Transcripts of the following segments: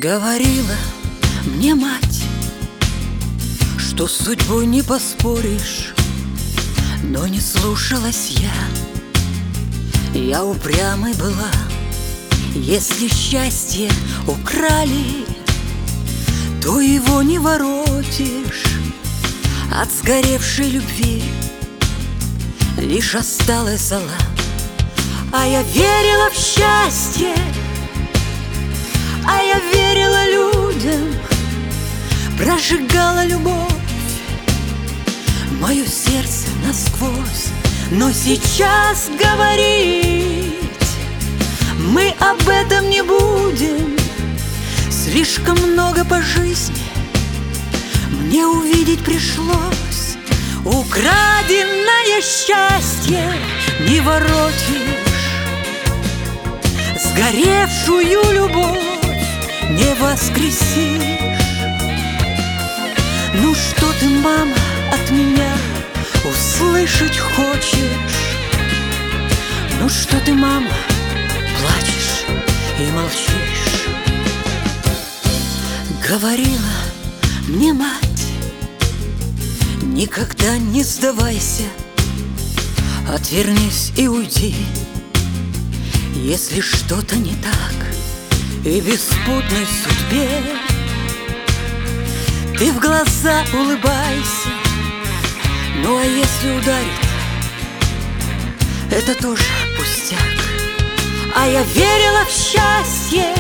Говорила мне мать, что с судьбой не поспоришь, но не слушалась я упрямой была. Если счастье украли, то его не воротишь. От сгоревшей любви лишь осталась зола. А я верила в счастье, а я верила людям, прожигала любовь мое сердце насквозь. Но сейчас говорить мы об этом не будем. Слишком много по жизни мне увидеть пришлось. Украденное счастье не воротишь, сгоревшую любовь не воскресишь. Ну что ты, мама, от меня услышать хочешь? Ну что ты, мама, плачешь и молчишь? Говорила мне мать, никогда не сдавайся, отвернись и уйди, если что-то не так. И беспутной судьбе ты в глаза улыбайся. Ну а если ударит, это тоже пустяк. А я верила в счастье,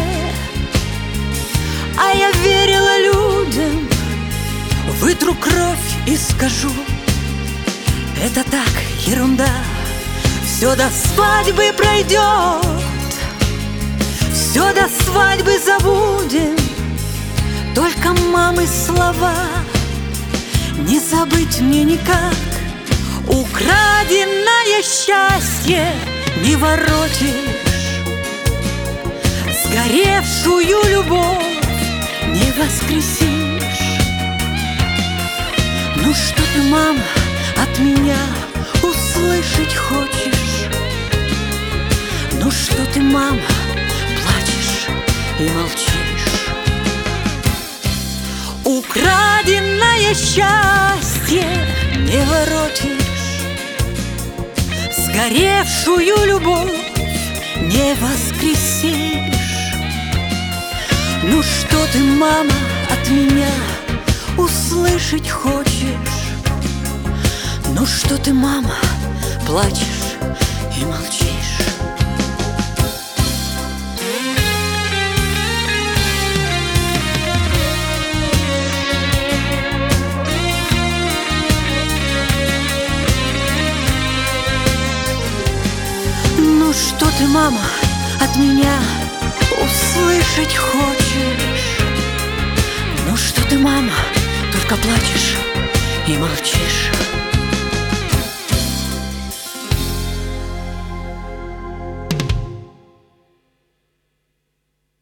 а я верила людям. Вытру кровь и скажу: это так, ерунда. Все до свадьбы пройдет, все до свадьбы забудем. Только мамы слова не забыть мне никак. Украденное счастье не воротишь, сгоревшую любовь не воскресишь. Ну что ты, мама, от меня услышать хочешь? Ну что ты, мама, плачешь и молчишь? Украденное счастье не воротишь, сгоревшую любовь не воскресишь. Ну что ты, мама, от меня услышать хочешь? Ну что ты, мама, плачешь и молчишь? Ну что ты, мама, от меня услышать хочешь? Ну что ты, мама, только плачешь и молчишь?